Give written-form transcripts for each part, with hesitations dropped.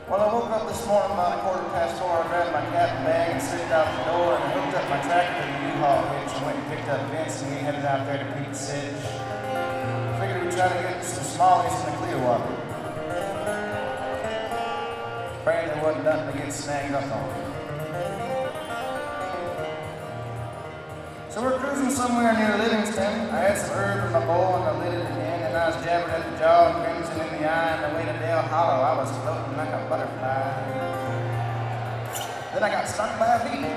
Well, I woke up this morning about 4:15. I grabbed my cap and bag and slipped out the door and I hooked up my tractor to the U-Haul hitch and went and picked up Vince and we headed out there to Pete Sitch. Figured we'd try to get some smallies in the Clearwater. Praying there wasn't nothing to get snagged up on. So we're cruising somewhere near Livingston. I had some herb in my bowl and I lit it again, and I was jabbing at the jaw and crimson in the eye, and the way to Dale Hollow, I was floating like a butterfly. Then I got stung by a bee.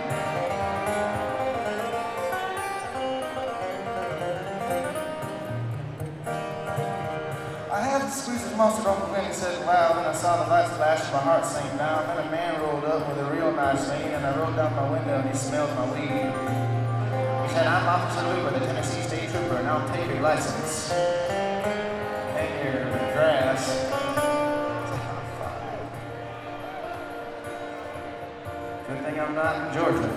I had to squeeze his mustard Uncle Vinny said, wow, then I saw the lights flash and my heart sank down. Then a man rolled up with a real nice lean, and I rolled down my window and he smelled my weed. He said, I'm Officer Looper, the Tennessee State Trooper, and I'll take your license and your grass. Good thing I'm not in Georgia.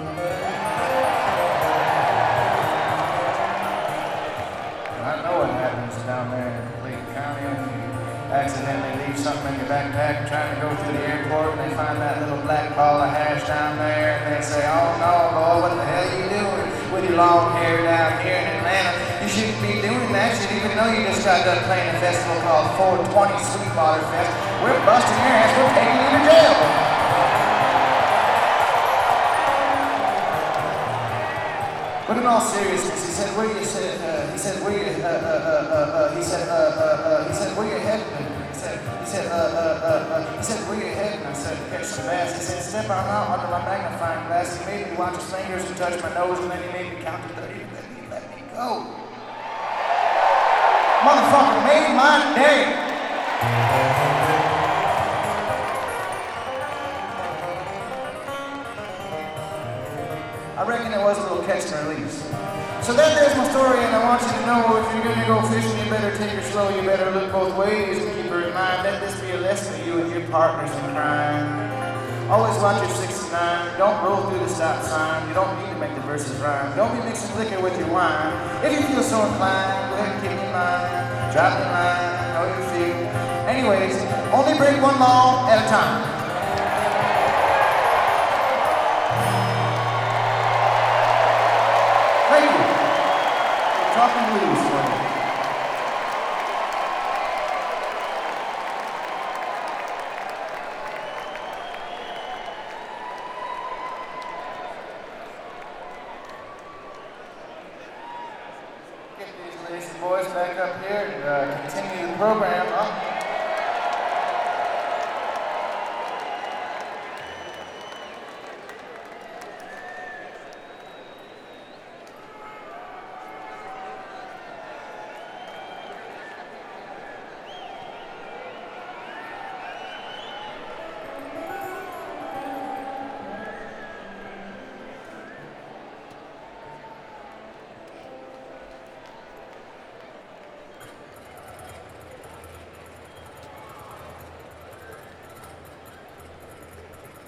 I know what happens down there in Clayton County when you accidentally leave something in your backpack trying to go through the airport, and they find that little black ball of hash down there, and they say, oh no, boy, what the hell are you doing with your long hair down here in Atlanta? You shouldn't be doing that shit, even though you just got done playing a festival called 420 Sweetwater Fest. We're busting your ass, we're taking you to jail. But in all seriousness, he said, where you headed? He said, where you heading? He said, where you heading? I said, catch some bass. He said, step on out under my magnifying glass. He made me watch his fingers and touch my nose, and then he made me count to 30 and then he let me go. Motherfucker made my day. I reckon it was a little catch and release. So there's my story, and I want you to know if you're gonna go fishing, you better take her slow, you better look both ways and keep her in mind. Let this be a lesson to you and your partners in crime. Always watch your 69, don't roll through the stop sign, you don't need to make the verses rhyme. Don't be mixing liquor with your wine. If you feel so inclined, go ahead and keep me in mind. Drop me a line, how you feel. Anyways, only break one law at a time. Thank you. Talking blues for you. Get these ladies and boys back up here and continue the program.